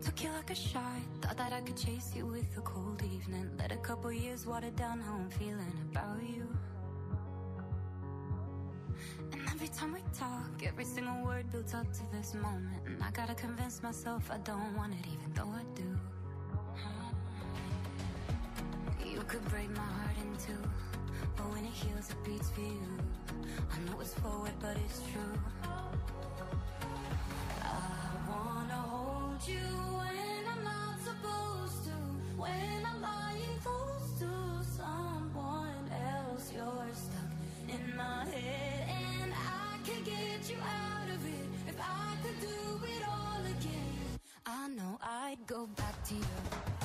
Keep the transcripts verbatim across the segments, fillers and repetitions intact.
Took you like a shot, thought that I could chase you with a cold evening. Let a couple years water down how I'm feeling about you. And every time we talk, every single word builds up to this moment. And I gotta convince myself I don't want it, even though I do. You could break my heart in two, but when it heals, it beats for you. I know it's forward, but it's true. I wanna hold you when I'm not supposed to, when I'm lying close to someone else. You're stuck in my head, and I could get you out of it if I could do it all again. I know I'd go back to you.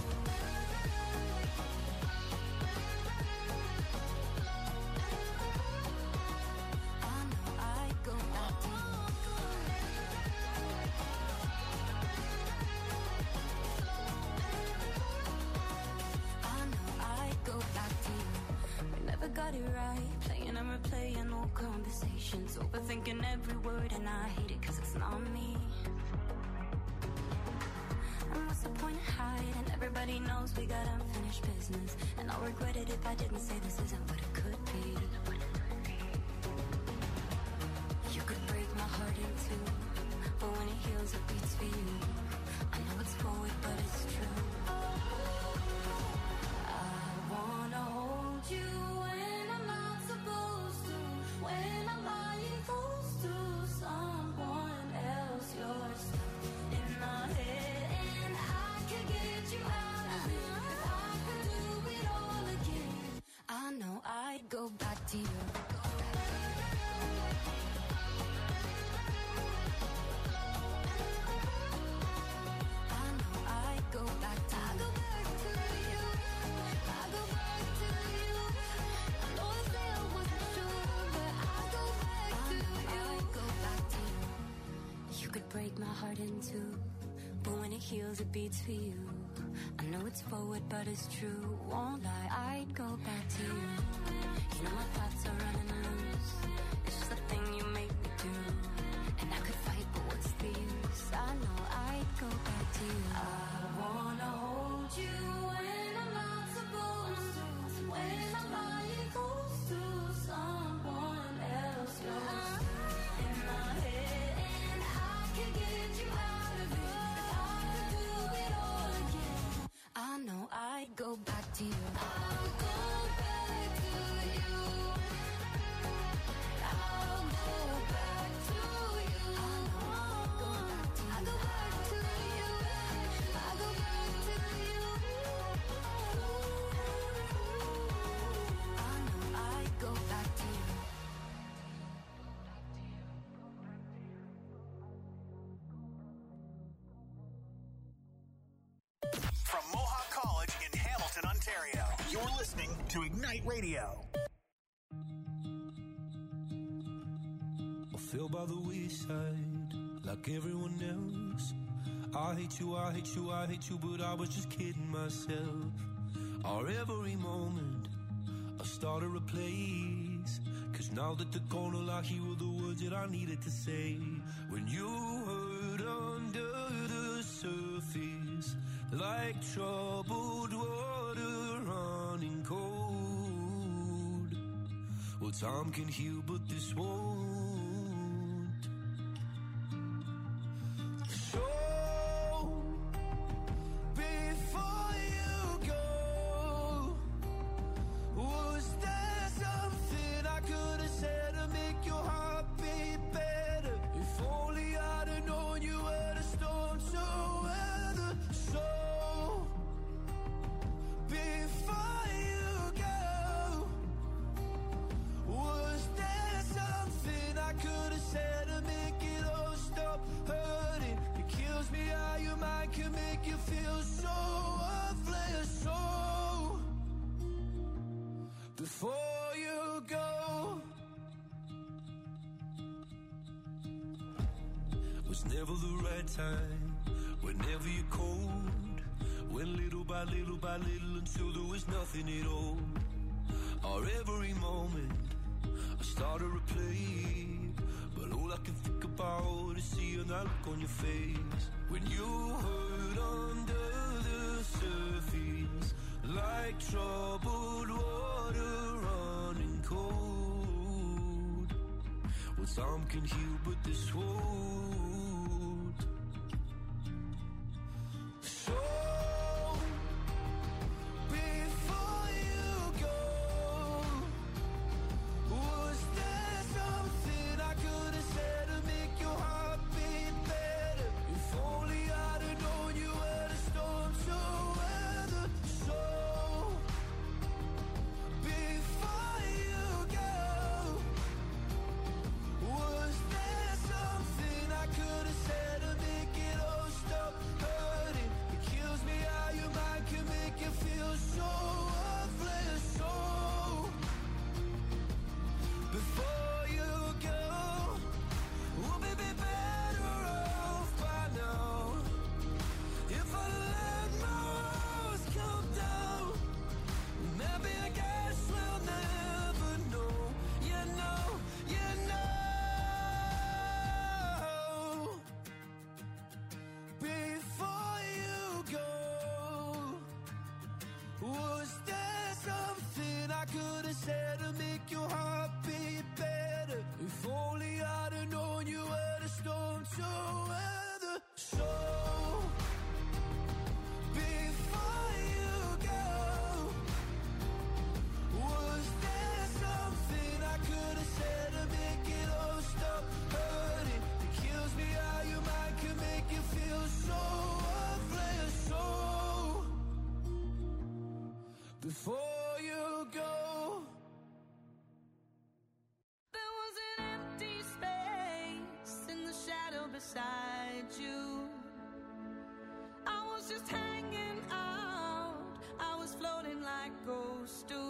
Got it right, playing and replaying old conversations, overthinking every word, and I hate it cause it's not me. And what's the point of hiding? Everybody knows we got unfinished business, and I'll regret it if I didn't say this isn't what it could be. You could break my heart in two, but when it heals it beats for you. I know it's forward but it's true. I wanna hold you when I'm lying close to someone else. You're stuck in my head, and I could get you out of it if I could do it all again. I know I'd go back to you. I know I'd go back to you. I go back to you. I go back to you. I know it's there wasn't sure, but I go back to you. I go back to you. You could break my heart in two, but when it heals it beats for you. I know it's forward but it's true, won't lie, I'd go back to you. You know my thoughts are running loose, it's just the thing you make me do. And I could fight but what's the use, I know I'd go back to you. I wanna hold you when I'm not supposed to, when I'm lying close to someone else. You're stuck in my head, and I could get you out of it if I could do it all again. I know I'd go back to you. I'll go back to you. I'll go back to you. I know I'll go back to you. I'll go back to you. I'll go back to you. I know I'd go back to you. From Mohawk College in Hamilton, Ontario, you're listening to Ignite Radio. I fell by the wayside like everyone else. I hate you, I hate you, I hate you, but I was just kidding myself. Our every moment I started a place, cause now that they're gone, all I hear were the words that I needed to say. When you hurt under the surface, like troubled water running cold. Well, time can heal, but this won't. So, before you go, was there something I could have said to make your heart beat better? If only I'd have known you were the storm to weather. So, before you go, was there something I could have said to make it all stop hurting? It kills me how your mind can make you feel so worthless. So, before you go, was never the right time, whenever you're cold, went little by little by little until there was nothing at all. Or every moment I started to play, but all I can think about is seeing that look on your face. When you hurt under the surface, like troubled water running cold. Well, some can heal, but this won't. So before you go, was there something I could have said to make your heart beat better? If only I'd have known you were the storm to weather. So before you go, was there something I could have said to make it all stop hurting? It kills me how your mind can make you feel so worthless. So before you go, we'll be be better off by now. If I let my walls come down, maybe I guess we'll never know. You know, you know. Before you go, was there something I could have said to make your heart beat better? If only I'd have known you were the storm to weather. So before you go, was there something I could have said to make it all stop hurting? It kills me how your mind can make you feel so worthless. So before you go. There was an empty space in the shadow beside you. I was just hanging out. I was floating like ghosts do.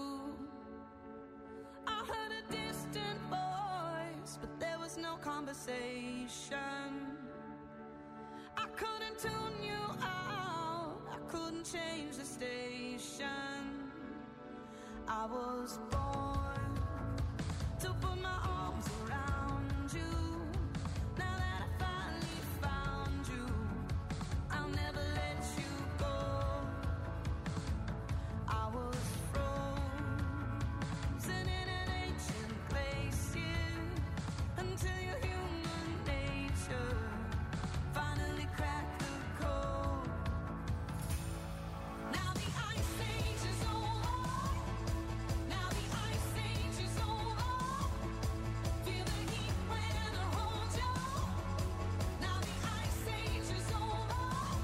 I heard a distant voice, but there was no conversation. I couldn't tune you out. I couldn't change the station. I was born to put my arms around you. Now that I finally found you, I'll never let you go. I was frozen in an ancient glacier until your human nature finally cracked the code. Now the ice age is over. Now the ice age is over. Feel the heat when I hold you. Now the ice age is over.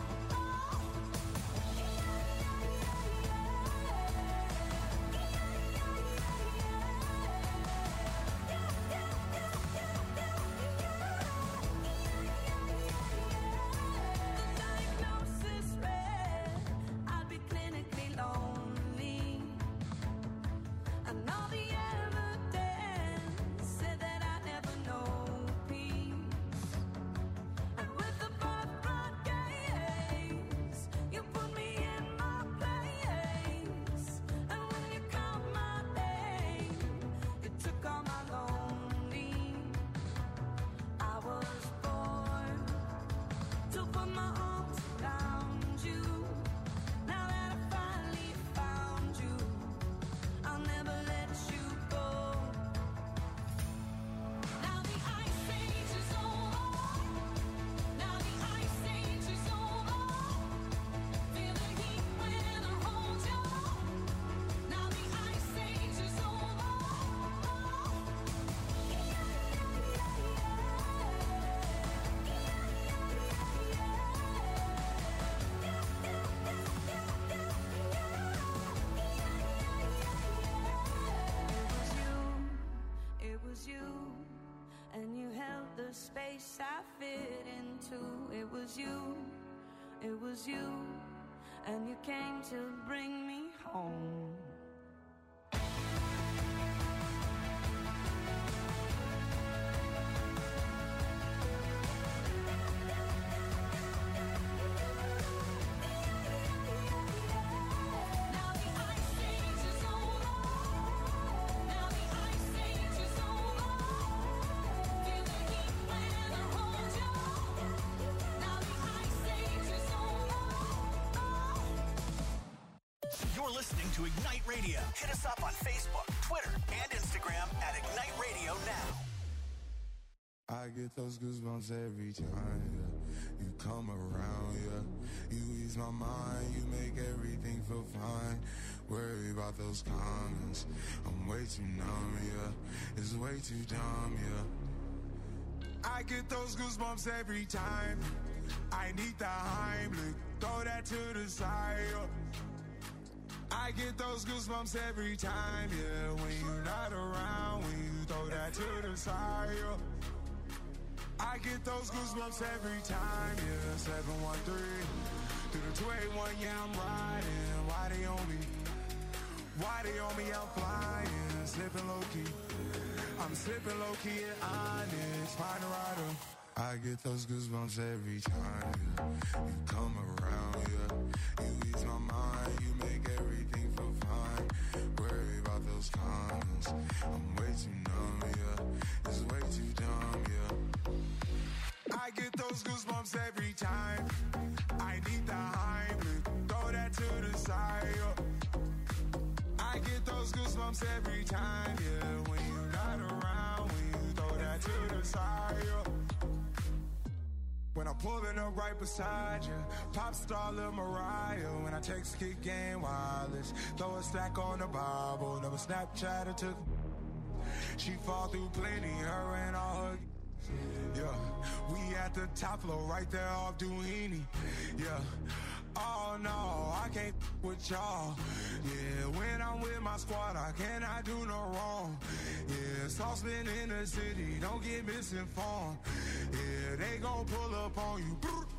The diagnosis read I'd be clinically lonely. And all the evidence said that I'd never know peace. And with the birthright gaze, you put me in my place. And when you called my name, you took all my lonely. I was born to put my arms around you. Now that I finally found you, I'll never let you go. Now the ice age is over. Now the ice age is over. Feel the heat when I hold you. Now the ice age is over. It was you, it was you, and you held the space I fit into. It was you, it was you, and you came to bring me home. Now the ice age is over. Now the ice age is over. Feel the heat when I hold you. listening to Ignite Radio. Hit us up on Facebook, Twitter, and Instagram at Ignite Radio now. I get those goosebumps every time, yeah. You come around, yeah. You ease my mind, you make everything feel fine. Worry about those comments, I'm way too numb, yeah. It's way too dumb, yeah. I get those goosebumps every time. I need the Heimlich, throw that to the side, yeah. I get those goosebumps every time, yeah. When you're not around, when you throw that to the side, yeah. I get those goosebumps every time, yeah. seven one three through the two eight one, yeah, I'm riding. Why they on me? Why they on me? I'm flying, slipping low-key. I'm slipping low-key at Onyx, find a rider. I get those goosebumps every time, yeah. You come around, yeah. You ease my mind, you make everything feel fine. Worry about those comments, I'm way too numb, yeah. It's way too dumb, yeah. I get those goosebumps every time. I need the Heimlich, throw that to the side, yeah. I get those goosebumps every time, yeah. When you're not around, when you throw that to the side, yeah. When I'm pulling up right beside you, pop star Lil Mariah. When I text kick game wireless, throw a stack on the Bible. Never Snapchat or took. She fall through plenty, her and all her. Yeah, we at the top floor, right there off Duini. Yeah, oh no, I can't with y'all. Yeah, when I'm with my squad, I cannot do no wrong. Yeah, saucepan in the city, don't get misinformed. Yeah, they gon' pull up on you.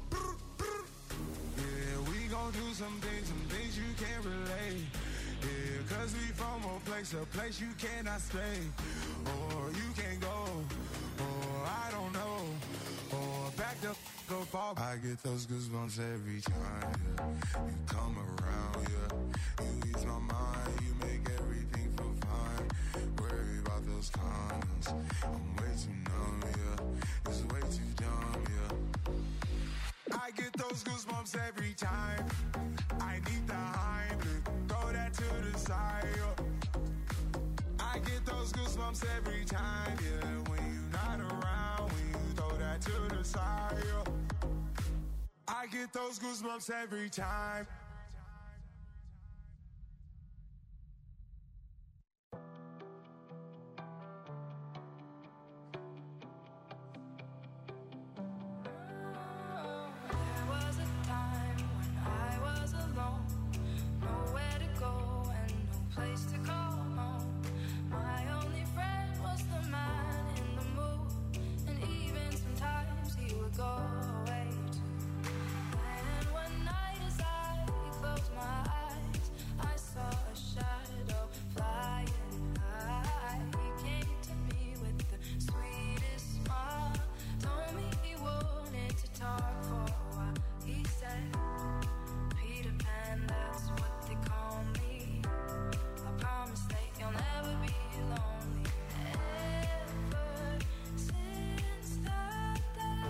Yeah, we gon' do some things, some things you can't relate. Yeah, cause we from a place, a place you cannot stay. Or you can't go. I don't know, or back the f*** up off. I get those goosebumps every time, yeah. You come around, yeah. You ease my mind, you make everything feel fine. Worry about those comments, I'm way too numb, yeah. It's way too dumb, yeah. I get those goosebumps every time. I need the Heimlich, throw that to the side, yeah. I get those goosebumps every time, yeah. When you're not around, when you throw that to the side, yeah. I get those goosebumps every time. There was a time when I was alone, nowhere to go and no place to call home. My only friend was the man in the mood, and even sometimes he would go away too. And one night as I closed my eyes, I saw a shadow flying high. He came to me with the sweetest smile, told me he wanted to talk for a while. He said, Peter Pan, that's what they call me. I promise that you'll never be lonely. Ever since that day,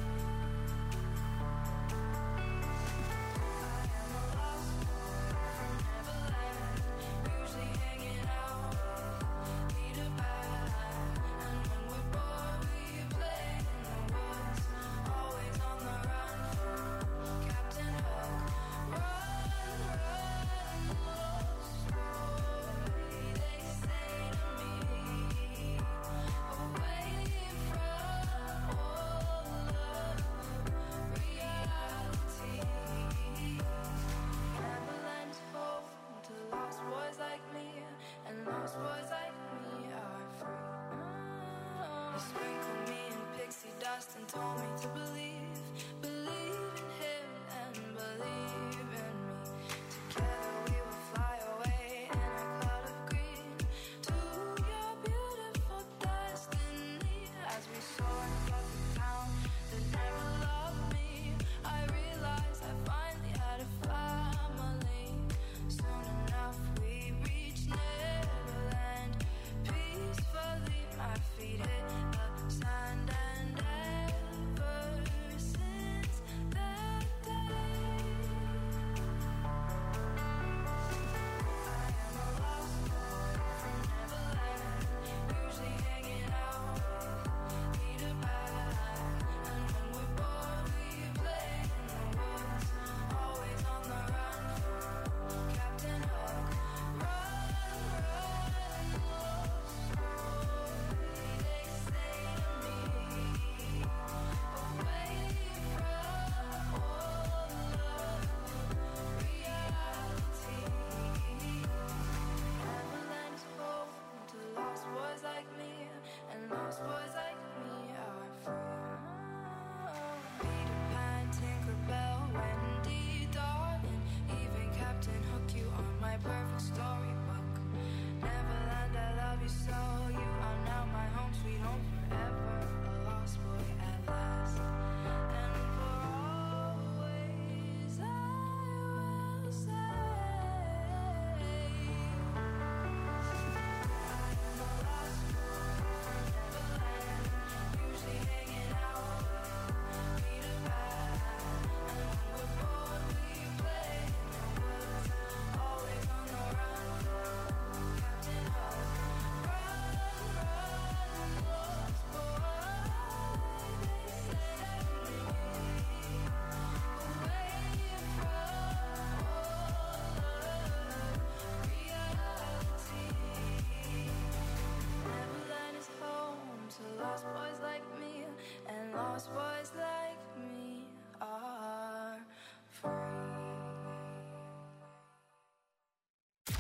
I am a lost boy from Neverland, usually hanging out with Peter Pan. And when we're bored, we play in the woods, always on the run from Captain Hook. Run, run, lost boy, they say to me, away from all of reality. Neverland's home to lost boys like me, and lost boys like me are free. He sprinkled me in pixie dust and told me to believe, believe in him and believe in me. Together we will fly away in a cloud of green to your beautiful destiny. As we soar above the town that never loved me, I realized I finally had a family. Soon enough we reached Neverland. Peacefully my feet hit the sand, and ever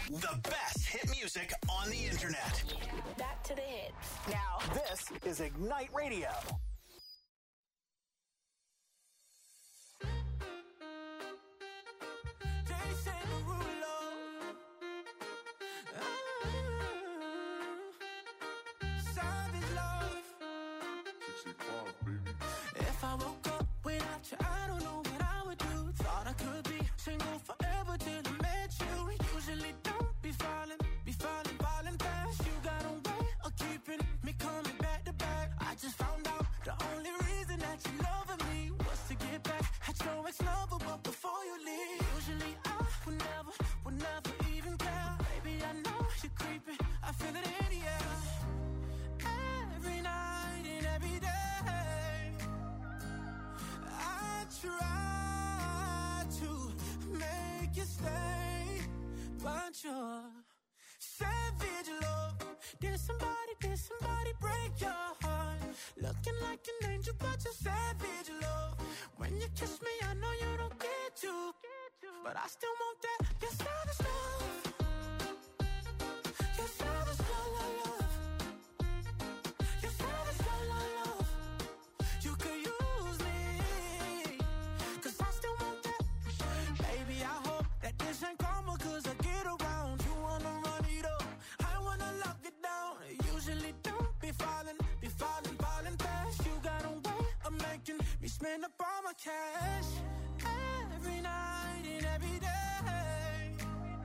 The best hit music on the internet. Back to the hits. Now, this is Ignite Radio. If I woke up without you, I don't know what I would do. Thought I could be single forever till I met you. Usually don't be falling, be falling, falling fast. You got a way of keeping me coming back to back. I just found out the only reason that you loving me was to get back at your ex-lover, but before you leave, usually I would never, would never even care. Baby, I know you're creeping, I feel it in the air. Every night and every day try to make you stay, but you're savage love. Did somebody, did somebody break your heart? Looking like an angel, but you're savage love. When you kiss me, I know you don't get to, but I still want that. You're savage love. You're savage love, love, love. You're savage love, love, love. You could use me, cause I still want that. Baby, I hope that this ain't karma, cause I get around. You wanna run it up, I wanna lock it down. Usually don't be falling, be falling, falling fast. You got a way of making me spend up all my cash. Every night and every day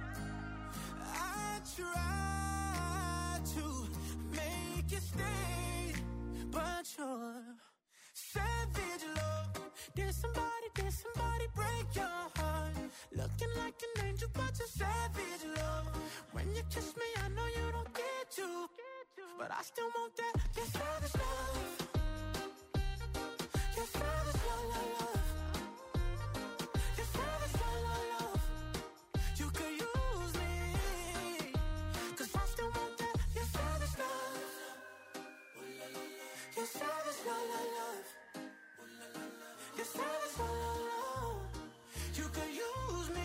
I try to make you stay, but you're savage love. Did somebody, did somebody break your heart? Looking like an angel, but you're savage love. When you kiss me, I know you don't get to, but I still want that. You're savage love. You're savage love, love, love. You're savage love, love, love. You could use me, cause I still want that. You're savage love. You're savage love, love, love. You're savage love, love, love. You could use me,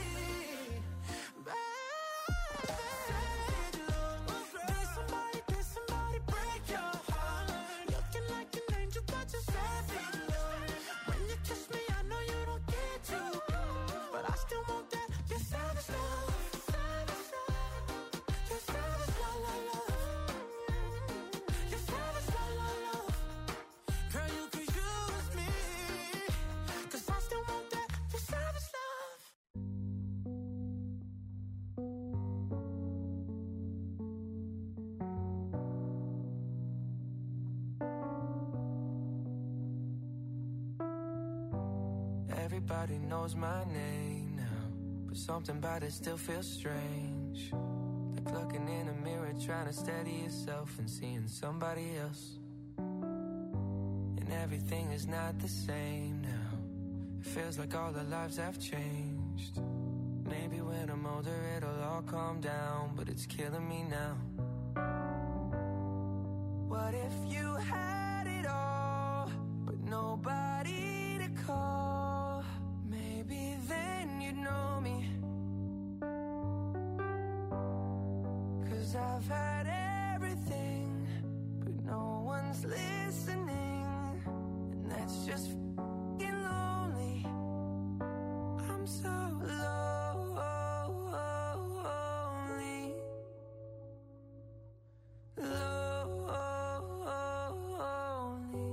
baby. Savage love. Did somebody, did somebody break your heart? Looking like an angel, but you're savage love. When you kiss me, I know you don't get to, but I still want that. You're savage love. Savage love. You're savage love, love, love. You're savage love, love, love. Girl, you could use me, cause I still want that. You're savage love. Everybody knows my name now, but something about it still feels strange. Like looking in a mirror, trying to steady yourself and seeing somebody else. And everything is not the same now. It feels like all our lives have changed. Maybe when I'm older it'll all calm down, but it's killing me now. What if you had it all, but nobody to call? Maybe then you'd know me. Cause I've had everything, but no one's listening, and that's just f***ing lonely. I'm so lonely. Lonely.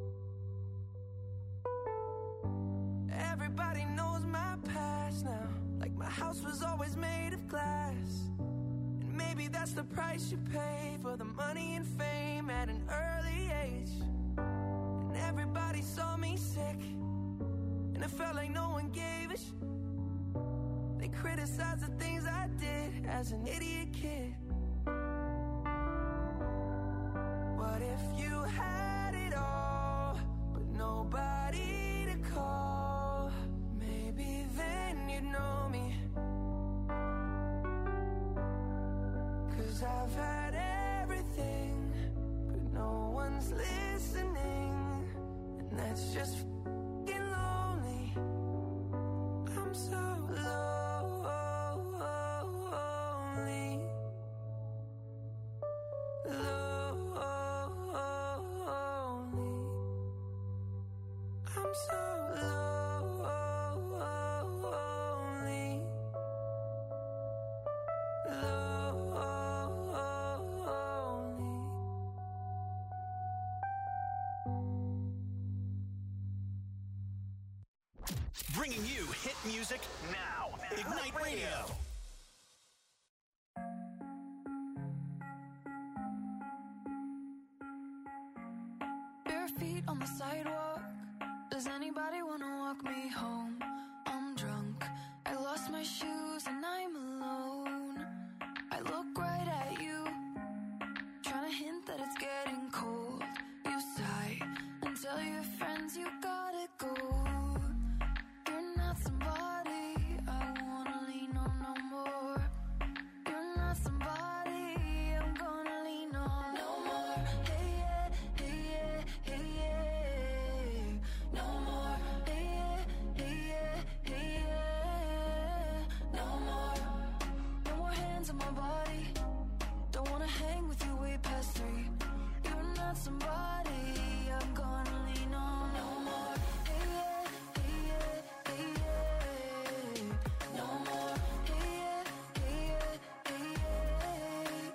Everybody knows my past now, like my house was always made of glass. And maybe that's the price you pay for the money and fame at an early age. And everybody saw me sick, and it felt like no one gave a sh. They criticized the things I did as an idiot kid. What if you had it all, but nobody to call? Maybe then you'd know me. Cause I've had everything, but no one's listening, and that's just f***ing lonely. I'm so lonely. I'm so lonely. Lonely. Bringing you hit music now. Ignite Radio. Bare feet on the sidewalk. Does anybody wanna walk me home? I'm drunk. I lost my shoes and I'm alone. I look right at you, trying to hint that it's getting cold. You sigh and tell your friends you gotta go. You're not somebody I wanna lean on no more. You're not somebody I'm gonna lean on no more. Hey yeah, hey yeah, hey yeah. No more. Hey yeah, hey yeah, hey yeah. No more. No more hands on my body. Don't wanna hang with you way past three. You're not somebody I'm gonna lean on no more. Hey yeah, hey yeah, hey yeah. No more. Hey yeah, hey yeah, hey yeah.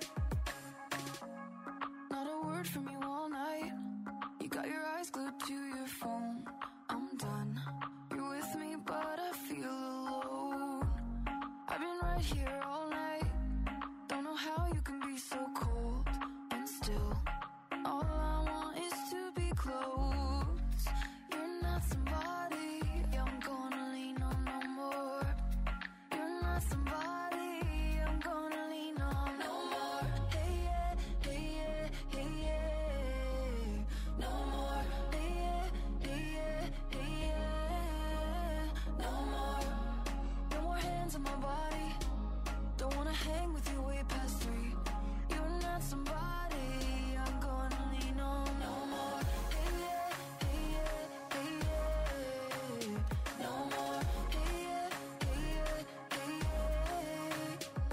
Not a word from you all night. You got your eyes glued to your phone. I'm done. You're with me, but I feel alone. I've been right here all night. Don't know how you can be so cold. And still, all I want is to be close. You're not somebody I'm gonna lean on no more. You're not somebody I'm gonna lean on no more. Hey yeah, hey yeah, hey yeah. No more. Hey yeah, hey yeah, hey yeah. No more. No more hands on my body. Don't wanna hang with you way past three. You're not somebody I'm gonna lean on no more. Hey yeah, hey yeah, hey yeah. No more. Hey yeah, hey yeah, hey yeah.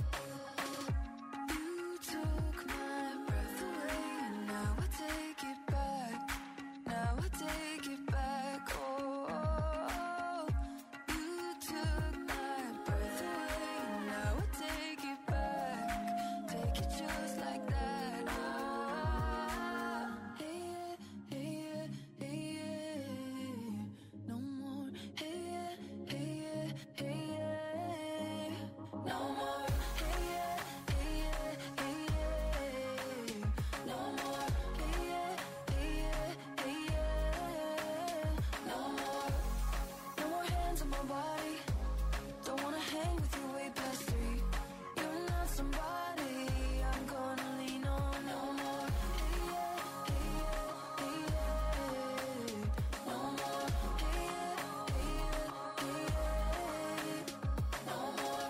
You took my breath away, and now I take it back. Now I take it back. Oh, you took my breath away, and now I take it back. Take it just like that. Ah, hey yeah, hey yeah, hey yeah. No more. Hey yeah, hey yeah, hey yeah. No more. Hey yeah, hey yeah, hey yeah. No more. Hey yeah, hey yeah, hey yeah. No more. No more hands on my body. Don't wanna hang with you way past three. You're not somebody I'm gonna lean on no more. Hey yeah, hey yeah, hey yeah. No more. Hey yeah, hey yeah, hey yeah. No more.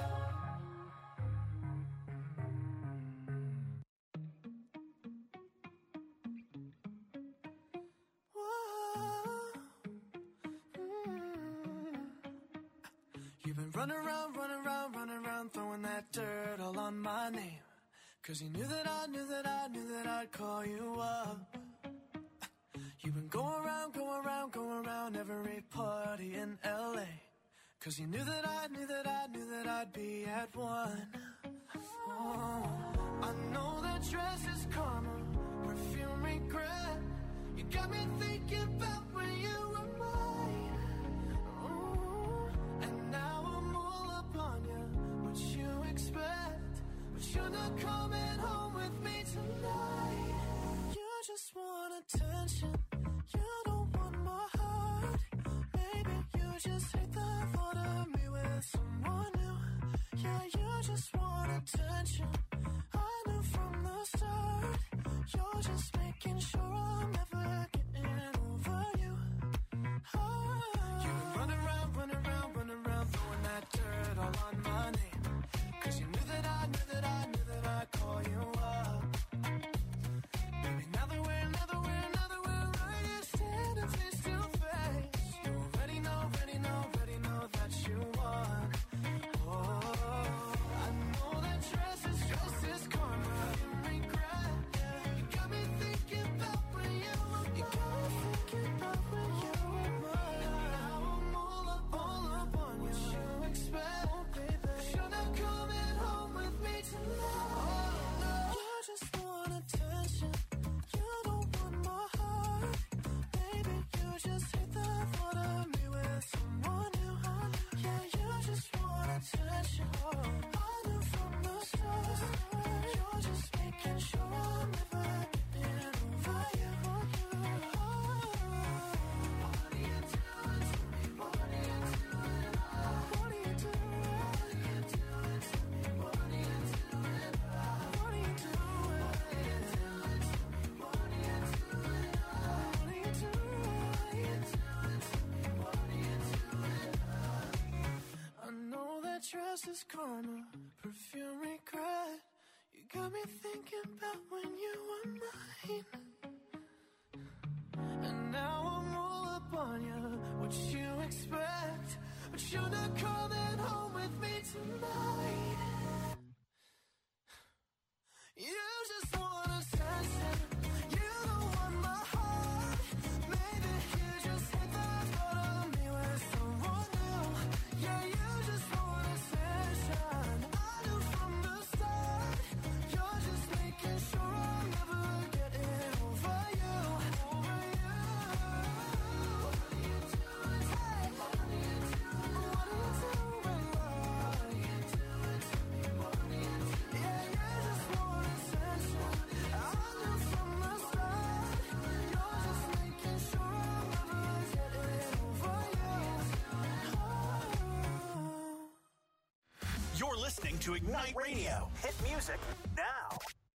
You've been running around, running around, running around, throwing that dirt all on my name. Cause you knew that I knew that I knew that I'd call you up. You've been going around, going around, going around every party in L A. Cause you knew that I knew that I knew that I'd be at one. Oh, I know that dress is karma, perfume regret. You got me thinking about when you were mine. Oh, and now I'm all up on you. What you expect? But you're not coming home with me tonight. You just want attention. You don't want my heart. Maybe you just hate the thought of me with someone new. Yeah, you just want attention. I knew from the start. You're just making sure I'm never getting over you. Oh. You run around, run around, run around, throwing that dirt all on my name. Cause you knew that I knew that I knew that I'd call you up. Baby, now that we're, now that we're, now that we're right here standing face to face. You already know, already know, already know that you won. Oh, I know that dress is was this corner, perfume regret. You got me thinking about when you were mine. And now I'm all up on you, what you expect. But you're not coming home with me tonight. You just want attention. You don't want my heart. Maybe you just hit the thought of me with someone new. Yeah, you just want attention. I knew from the start. You're just making sure I'm never getting over you. Over you. What are you doing? Hey, what are you doing? What are you doing? What are you doing to me? What are you doing? Yeah, you just want attention. I knew from the start. You're just making sure I'm never getting over you. You're listening to Ignite Radio. Hit music now.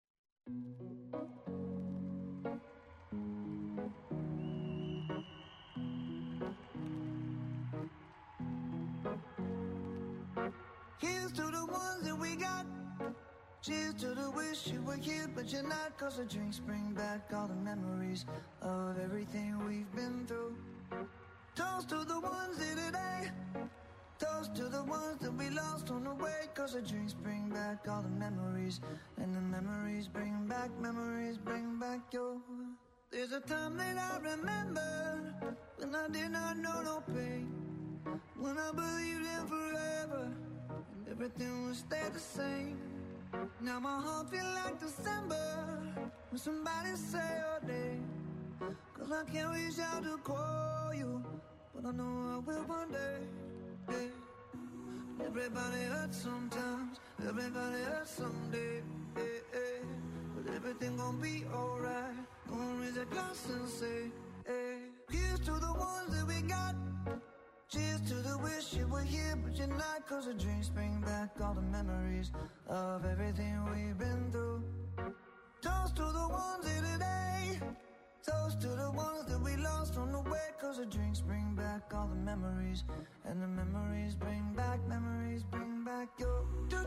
Here's to the ones that we got. Cheers to the wish you were here, but you're not. Cause the drinks bring back all the memories of everything we've been through. Toast to the ones here today. Toast to the ones that we lost on the way. Cause the drinks bring back all the memories. And the memories bring back, memories bring back your. There's a time that I remember when I did not know no pain. When I believed in forever and everything would stay the same. Now my heart feel like December when somebody say your name. Cause I can't reach out to call you, but I know I will one day. Yeah. Everybody hurts sometimes, everybody hurts someday. Yeah, yeah. But everything gon' be alright. Gonna raise a glass and say, hey. Here's to the ones that we got. Cheers to the wish you were here, but you're not. Cause the drinks bring back all the memories of everything we've been through. Toast to the ones here today. Toast to the ones that we lost on the way. Cause the drinks bring back all the memories. And the memories bring back, memories bring back your.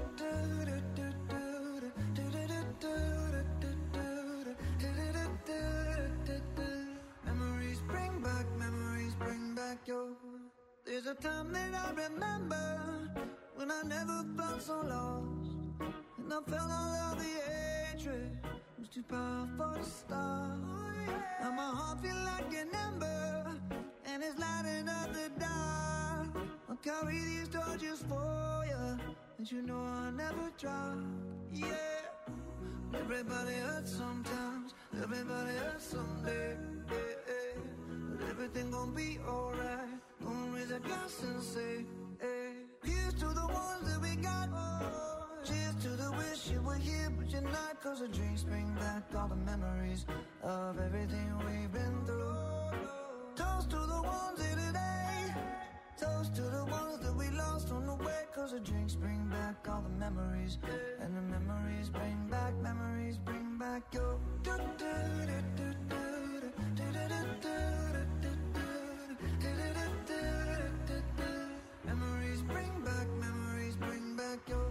Memories bring back, memories bring back your. There's a time that I remember when I never felt so lost. And I felt all of the hatred was too powerful to stop. Now my heart feel like an ember and it's lighting up the dark. I'll carry these torches for you, and you know I'll never drop. Yeah. Everybody hurts sometimes, everybody hurts someday. Yeah, yeah. But everything gon' be alright. Gonna raise a glass and say, hey. Here's to the ones that we got. Oh, cheers to the wish you were here, but you're not. Cause the drinks bring back all the memories of everything we've been through. Toast to the ones here today. Toast to the ones that we lost on the way. Cause the drinks bring back all the memories. And the memories bring back, memories bring back your. Memories bring back, memories bring back your.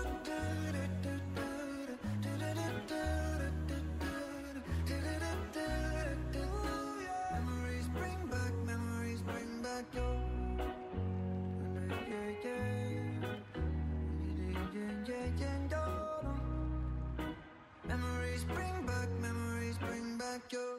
Memories bring back, memories bring back your. Memories bring back, memories bring back your.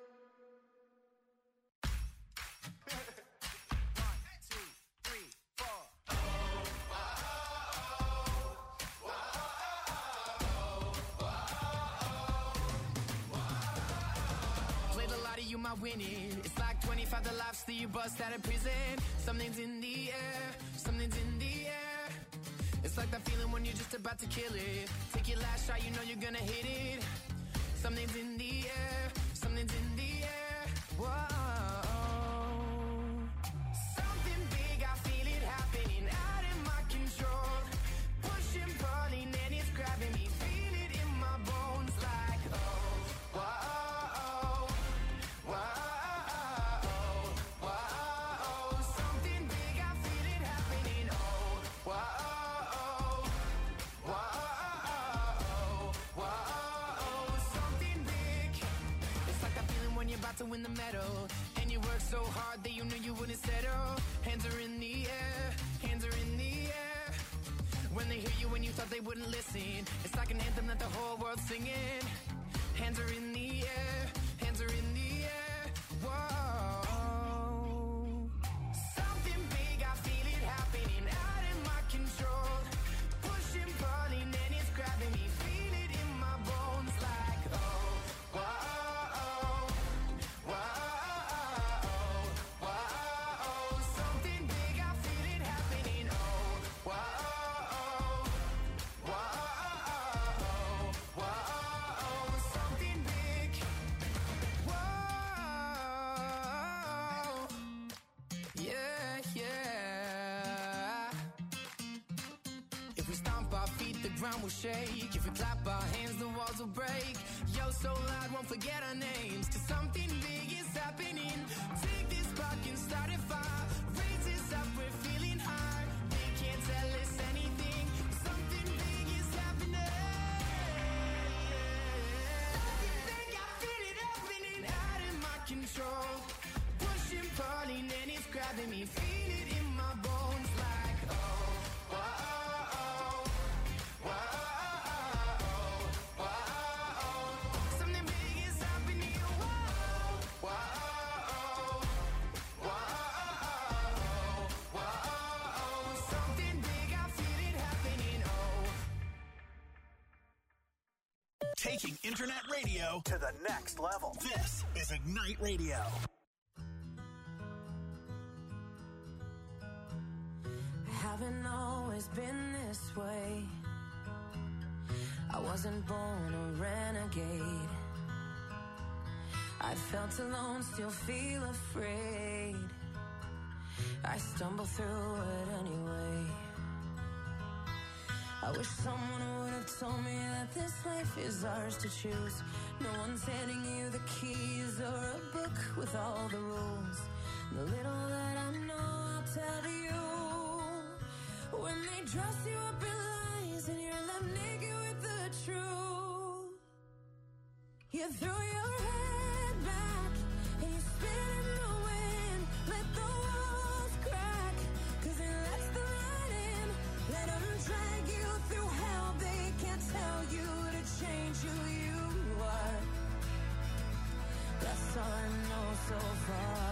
You might win it. It's like twenty-five the lives that you bust out of prison. Something's in the air, something's in the air. It's like that feeling when you're just about to kill it. Take your last shot, you know you're gonna hit it. Something's in the air, something's in the air. Whoa. Something big, I feel it happening out of my control. Pushing, pulling, and it's grabbing me. Feel it in my bones like, oh, whoa. Whoa, something big, I feel it happening. Oh, whoa. listen. It's like an anthem that the whole world's singing. Hands are in the air, hands are in the air. Whoa. Something big, I feel it happening out in my control. Pushing, pulling, and it's grabbing me. Feel it in my bones like, oh, whoa, whoa, whoa. Something big, I feel it happening. Oh, whoa, whoa, whoa. Something big. Whoa. Yeah, yeah. If we stomp our feet, the ground will shake. If we clap our hands, the walls will break. Yo, so loud, won't forget our names. Cause something big is happening. Take this spark and start a fire. Raise this up, we're feeling high. They can't tell us anything. Something big is happening. Something big, I feel it happening out in my control. Pushing, pulling, and it's grabbing me. Feel it in my bones like, oh, whoa, whoa, whoa. Something big is happening. Whoa, whoa, whoa, whoa. Something big, I feel it happening. Oh. Taking internet radio to the next level. This is Ignite Radio. Haven't always been this way. I wasn't born a renegade. I felt alone, still feel afraid. I stumble through it anyway. I wish someone would have told me that this life is ours to choose. No one's handing you the keys or a book with all the rules. The little that I know, I'll tell to you. When they dress you up in lies and you're left naked with the truth, you throw your head back and you spin in the wind. Let the walls crack, cause it lets the light in. Let them drag you through hell. They can't tell you to change who you are. That's all I know so far.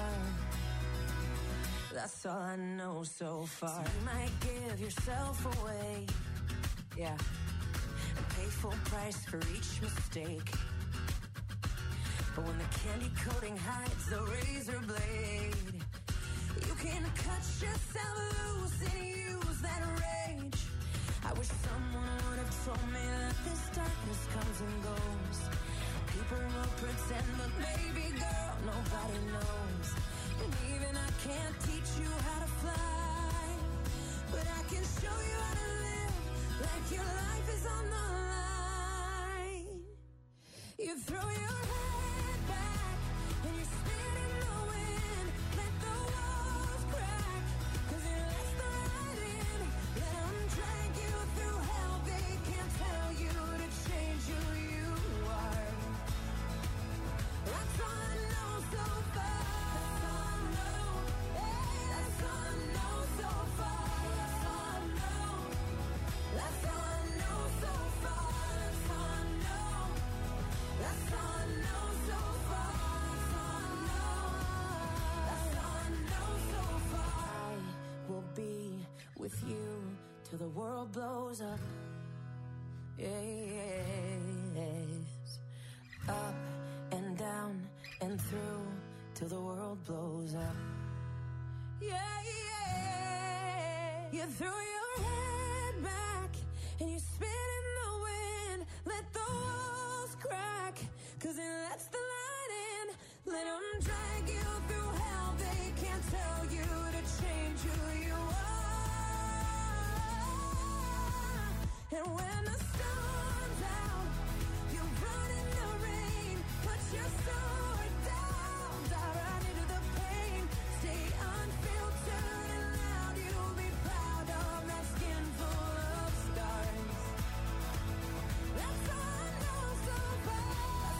That's all I know so far. So you might give yourself away, yeah, and pay full price for each mistake. But when the candy coating hides the razor blade, you can cut yourself loose and use that rage. I wish someone would have told me that this darkness comes and goes. People will pretend, but baby girl, nobody knows. And even I can't teach you how to fly, but I can show you how to live like your life is on the line. You throw your head back and you spin in the wind. Let the walls crack, cause it lets the light in. Let them drag you through hell. They can't tell you to change who you are. That's all I know so far. That's all I know so far. That's all I know. That's all I know so far. That's all I know. That's all I know so far. That's all I know. That's all I know so far. I will be with you till the world blows up. Yes. Up and down and through till the world blows up. Yeah, yeah. You throw your head back and you spin in the wind. Let the walls crack, cause it lets the light in. Let them drag you through hell. They can't tell you to change who you are. And when the sun's out, you run in the rain. Put your sword down, dive right into the pain. Stay unfiltered and loud. You'll be proud of that skin full of scars. That's all I know so far.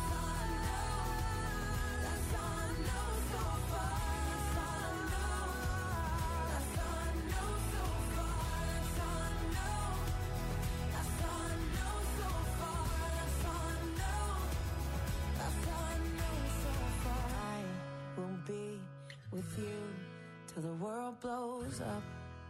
That's all I know. That's all I know so far. That's all I know. That's all I know so far. That's all I know. That's you till the world blows up.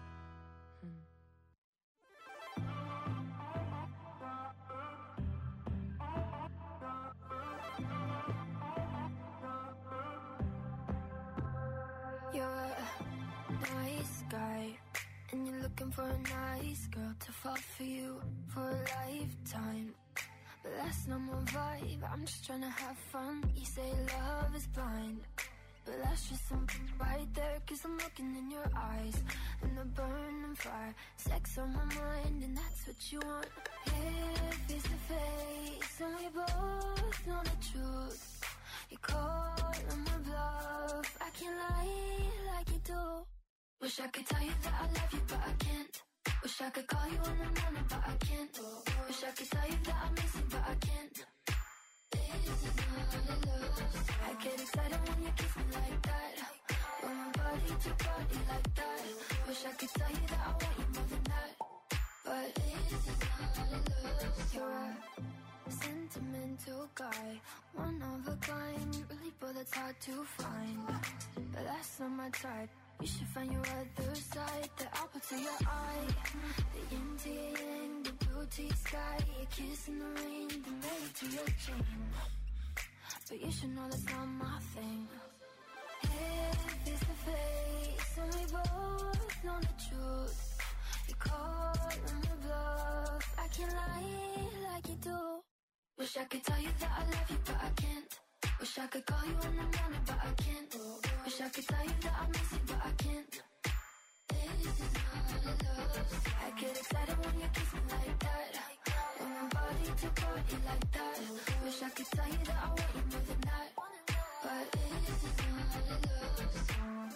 You're a nice guy, and you're looking for a nice girl to fall for you for a lifetime. But that's not my vibe, I'm just trying to have fun. You say love is blind, but that's just something right there. Cause I'm looking in your eyes, and the burning fire. Sex on my mind, and that's what you want. Here, face to face, and we both know the truth. You call on my bluff, I can't lie like you do. Wish I could tell you that I love you, but I can't. Wish I could call you in the morning, but I can't. Wish I could tell you that I miss you, but I can't. This is not love. I get excited when you kiss me like that. When my body to body like that. Wish I could tell you that I want you more than that. But this is not love. You're a sentimental guy, one of a kind, really, but that's hard to find. But that's not my type. You should find your other side, the apple to your eye, the yin to your yang, the blue to your sky, your kiss in the rain, the married to your chain. But you should know that's not my thing. Here, face to face, and we both know the truth. You call on the bluff, I can't lie like you do. Wish I could tell you that I love you, but I can't. Wish I could call you in the morning, but I can't. Wish I could tell you that I miss you, but I can't. This is not love. I get excited when you kiss me like that. When my body to body like that. Wish I could tell you that I want you more than that. But this is not love.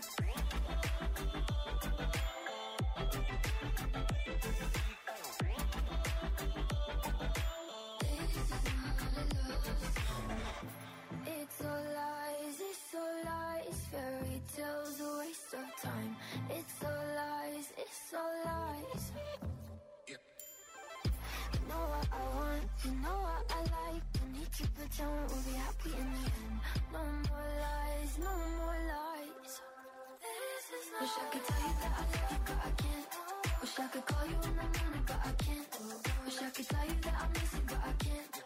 It's all lies, it's all lies. Fairy tales, a waste of time. It's all lies, it's all lies. Yep. You know what I want, you know what I like. Don't need to pretend we'll be happy in the end. No more lies, no more lies. Wish I could tell you that I love you, but I can't. Wish I could call you in the morning, but I can't. Wish I could tell you that I miss you, but I can't.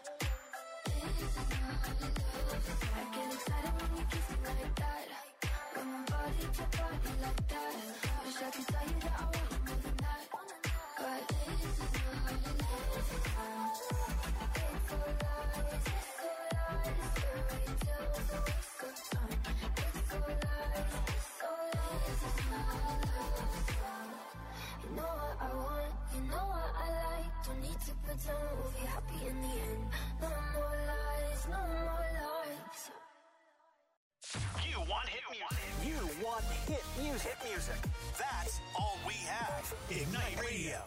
I get excited when you kiss me like that. When my body to body like that. Wish I could tell you that I want you more than that. But this is not love. It's all lies, it's all lies. Fairy tales, a waste of time. It's all lies, it's all lies. It's not love. You know what I want, you know what I like. Don't need to pretend we'll be happy in the end. No more lies, no more lies. You want hit music. You want hit music. Hit music. That's all we have. Ignite Radio.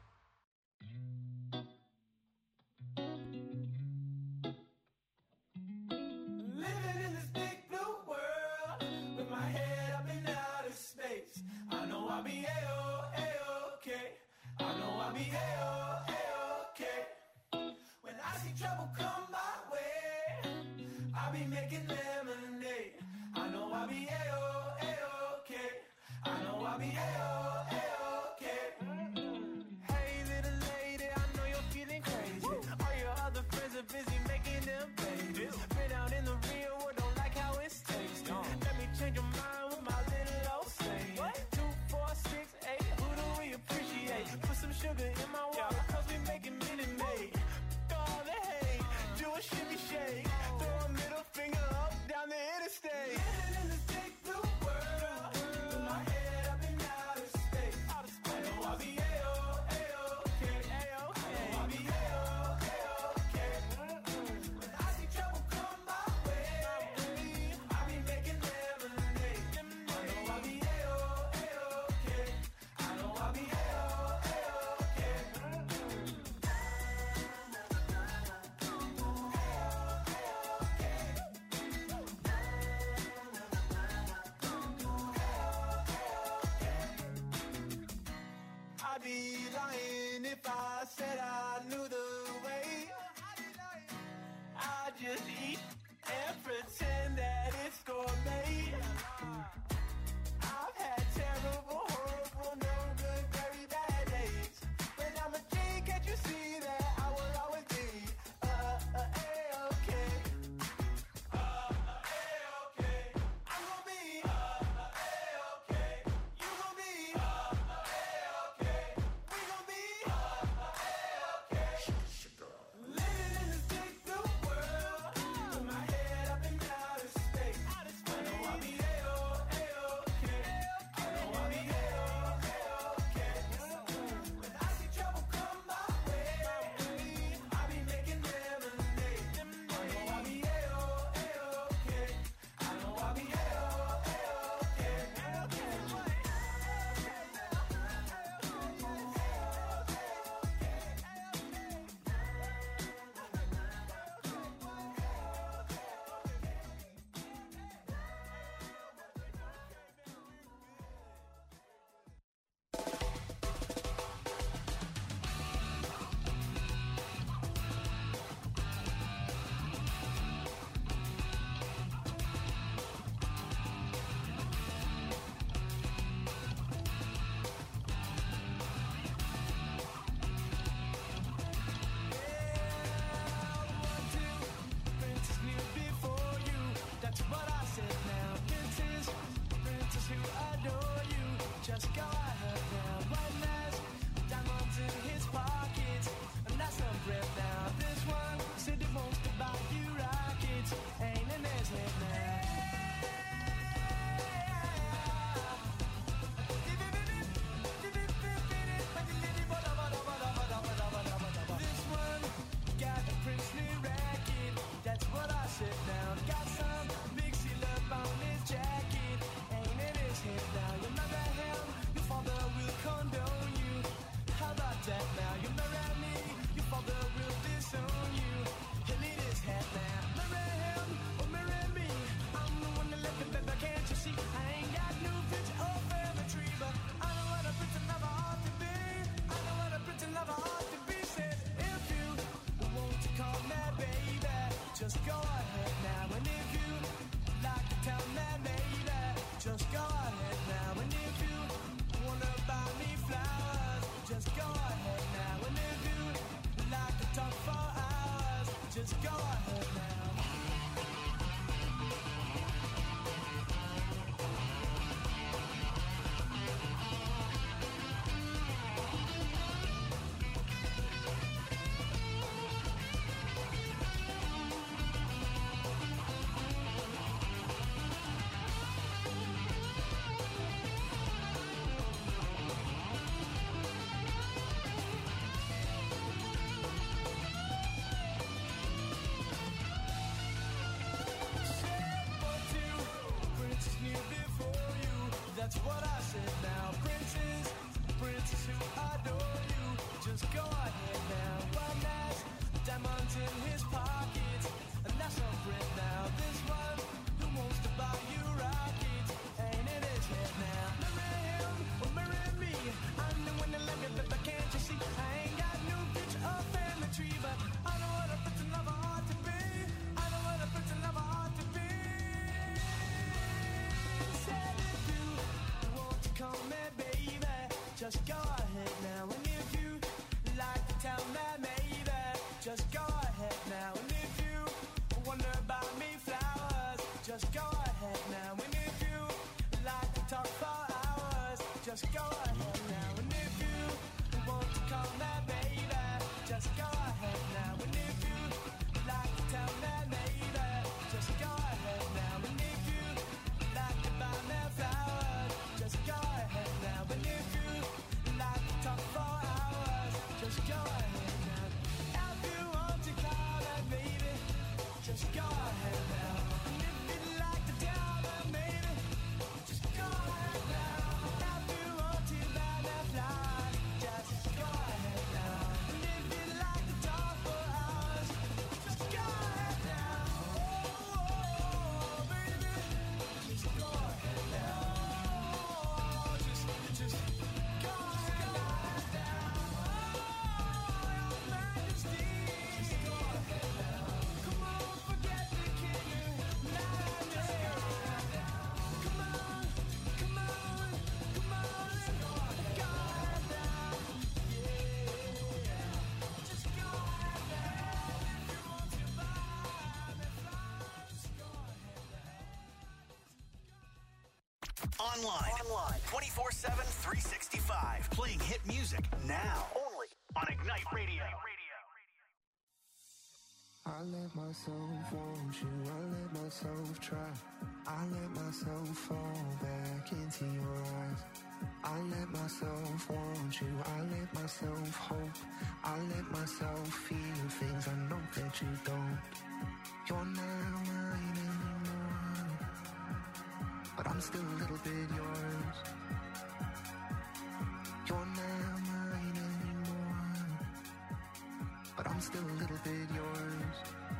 Living in this big blue world with my head up in outer space. I know I'll be A-O, A-okay. I know I'll be A-O, A-okay. When I see trouble come my way, I'll be making lemonade. I know I'll be A-O, A-okay. I know I'll be A-O, A-okay. Hey little lady, I know you're feeling crazy. All your other friends are busy making them babies. Been out in the real world, don't like how it tastes. Let me change your mind with my little old saying. Two, four, six, eight, who do we appreciate? Put some sugar in my water, cause we making Minute Maid. All the hate, do a shimmy shake. Throw a middle finger up down the interstate. Living in this big blue world with my head up in outer space. I know I'll be A-O, A-okay. I know I'll be A-O, A-okay. When I see trouble come my way, I'll be making lemonade. I know I'll be A-O, A-okay. I know I'll be A-O, A-okay. I'd be lying if I said I knew the way. I just eat and pretend that it's gourmet. what I said now. Princess, princess who adore you, just go ahead now. One has diamonds in his pockets, and that's a friend now. This one who wants to buy you rockets, ain't in his head now. Marry him or marry me, I'm the one that love you, but can't you see? I ain't got no picture or family tree, but I know what a pretty lover ought to be. I know what a pretty lover ought to be. Said if you want to call me baby, just go ahead now. And if you like to tell me maybe, just go ahead now. And if you wonder about me flowers, just go ahead now. And if you like to talk for hours, just go ahead now. And if you want to call me baby, just go ahead now. And if you like to tell me maybe, just go ahead now. And if you like to buy me flowers, just go ahead now. And if you like to talk for hours, just go ahead now. If you want to call me baby, just go ahead now. And if you'd like to tell me maybe, just go ahead now. If you want to buy me flowers, just go ahead now. And if you'd like to talk for hours, just go ahead now. Oh, baby, just go ahead now. Oh, just, just go ahead now. Oh, your majesty, just go ahead now. Come on, forget the king, not me. Come on, come on, come on, let's go ahead now. Yeah, just go ahead now. If you want to buy me flowers, just go ahead now. Online. Online. twenty-four seven, three sixty-five. Playing hit music now. Only on Ignite Radio. I let myself want you, I let myself try. I let myself fall back into your eyes. I let myself want you, I let myself hope. I let myself feel things I know that you don't. You're not mine anymore, but I'm still a little bit yours. You're not mine anymore, but I'm still a little bit yours.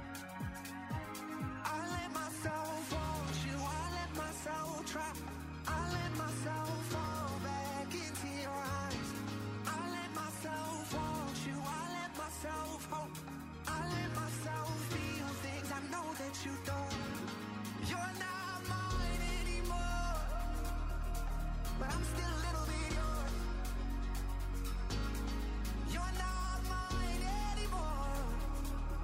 I let myself want you, I let myself try. I let myself fall back into your eyes. I let myself want you, I let myself hope. I let myself feel things I know that you don't. You're not mine anymore, but I'm still a little bit yours. You're not mine anymore,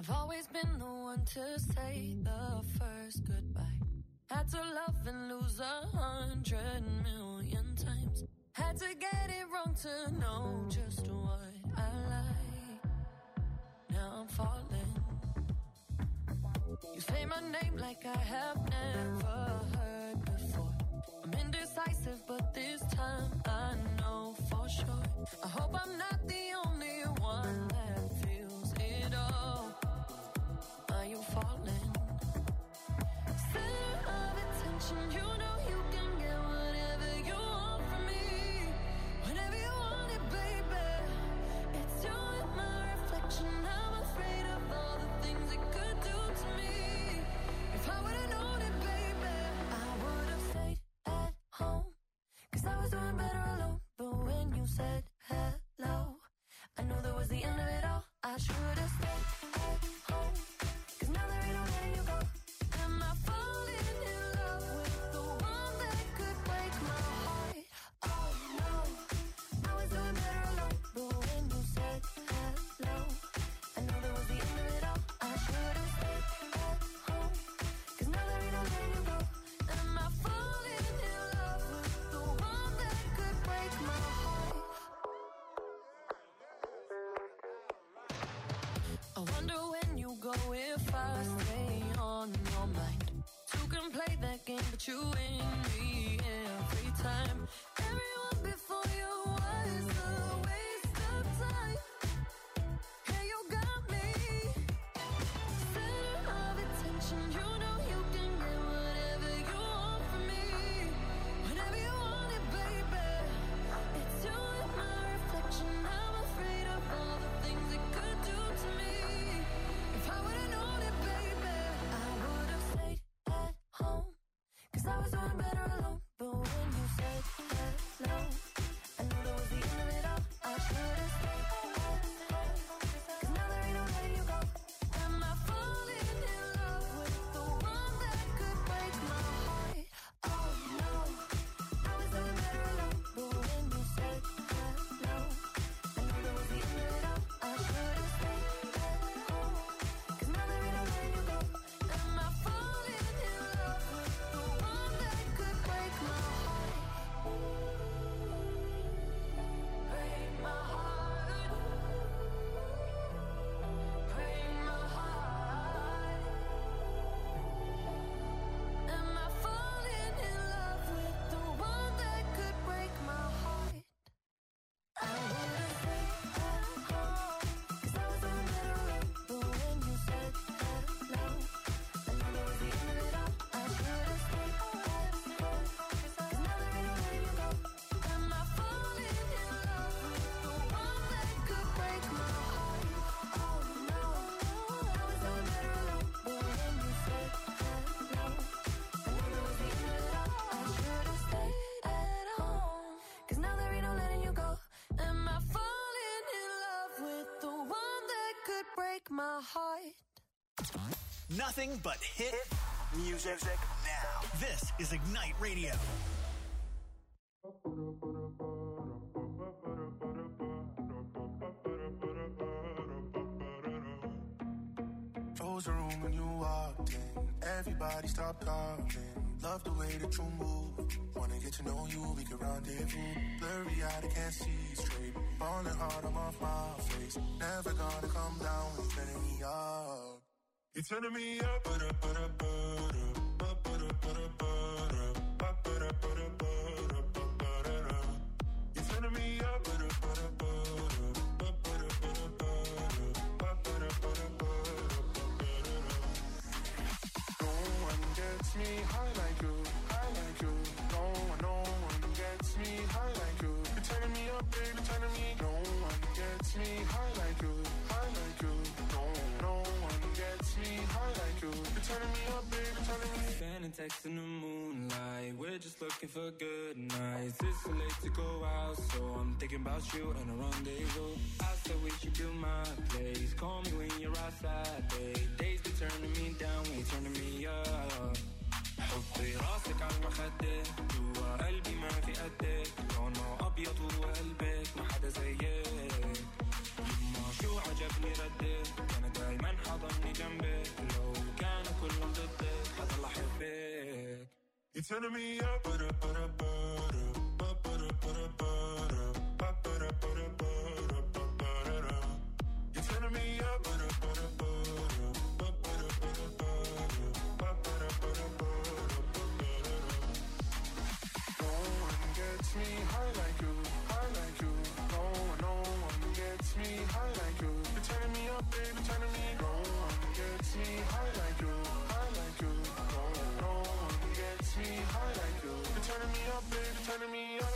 I've always been the one to say the first goodbye. Had to love and lose a hundred million times. Had to get it wrong to know just what I like. Now I'm falling. You say my name like I have never heard before. I'm indecisive, but this time I know for sure. I hope I'm not the only one that feels it all. Are you falling? Center of attention, you know you can get whatever you want from me. Whenever you want it, baby. It's you and my reflection. I'm afraid of all the things it could do to me. If I would've known it, baby, I would've stayed at home. Cause I was doing better alone. But when you said hello, I knew that was the end of it all. I should've stayed at home. Cause now there ain't no letting you go. Am I falling in love with the one that could break my heart? Oh no, I was doing better alone. But when you said hello, I knew that was the end of it all. I should've stayed at home. Cause now there ain't no letting you go. Am I falling in love with the one that could break my heart? I wonder when you go if I stay on your mind. Two can play that game, but you win me every time. Everyone before you was a waste of time. Hey, you got me. Center of attention, you know you can get whatever you want from me. Whenever you want it, baby. It's you and my reflection. I'm afraid of all the things it could do to me. If I would've known it, baby, I would've stayed at home. Cause I was doing better alone. But when you said hello, I knew that was the end of it all. I should've stayed at home. Cause now there ain't no letting you go. Am I falling in love with the one that could break my heart? Oh no, I was doing better alone. But when you said hello, I knew that was the end of it all. I should've stayed at home. Cause now there ain't no letting you go. Am I falling in love with the one that could break my heart? Break my heart. Break my heart. Am I falling in love with the one that could break my heart? I would've stayed at home. Cause I was doing better alone. But when you said hello, I knew that was the end of it all. I should've stayed at home. Cause now there ain't no letting you go. Am I falling in love with the one that could break my heart? Oh no, I was doing better alone. But when you said hello, I knew that was the end of it all. I should've stayed at home. Cause now there ain't no letting you go. Am I falling in love with the one that could break my heart? Nothing but hit music now. This is Ignite Radio. Close the room when you walked in. Everybody stop talking. Love the way that you move. Wanna get to know you, we can rendezvous. Blurry eyed, I can't see straight. Falling hard, I'm off my face. Never gonna come down, you're turning me up. You're turning me up. You're turning me up. No one gets me high like you, high like you. No one, no one gets me high like you. You're turning me up, baby, turning me. No one gets me high like you, high like you. No, no one gets me high like you. You're turning me up, baby, turning me. Sending texts in the moonlight. We're just looking for good nights. It's so late to go out, so I'm thinking about you and a rendezvous. I said we should do my place. Call me when you're outside, babe. Days be turning me down, when you turning me up. حطي راسك على المخدة جوا قلبي ما في قدك لونه أبيض وقلبك ما حدا زيك يما شو عجبني ردك أنا دايما حضن You're turning me up, ba-da, ba-da, ba-da, ba-da, ba-da, ba-da, ba-da, ba-da, ba-da, ba-da. You're turning me up, ba-da, ba-da, ba-da, ba-da, ba-da, ba-da, ba-da, ba-da, ba-da. No one gets me high like you, high like you. No one, no one gets me high like you. You're turning me up, baby, turning me. No one gets me high like you, high like you. No one, no one gets me high like you. You're turning me up, baby, turning me up.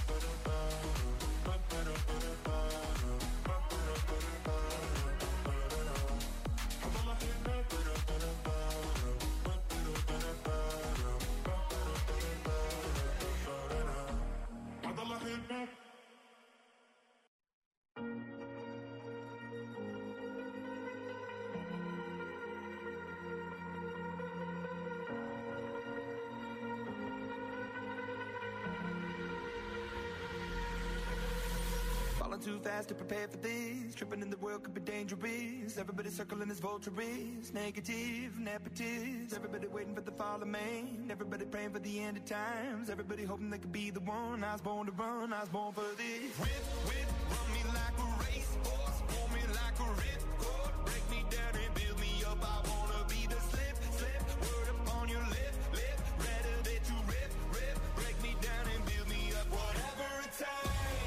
Too fast to prepare for this. Tripping in the world could be dangerous. Everybody circling as vultures, negative, nepotist. Everybody waiting for the fall of man. Everybody praying for the end of times. Everybody hoping they could be the one. I was born to run, I was born for this. Whip, whip, run me like a racehorse. Pull me like a ripcord. Break me down and build me up. I wanna be the slip, slip. Word upon your lip, lip. Rather that you rip, rip. Break me down and build me up. Whatever it takes.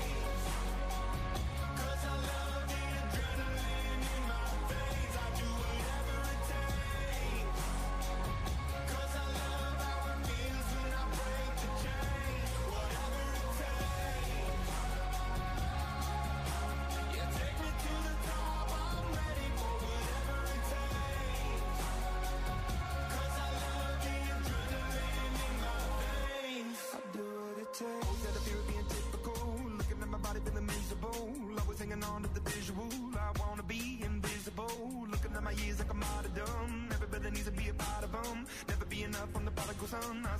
Instead of fear of being typical, looking at my body feeling miserable, always hanging on to the visual. I wanna be invisible, looking at my years like I'm out of dumb. Everybody needs to be a part of them. Never be enough on the prodigal son.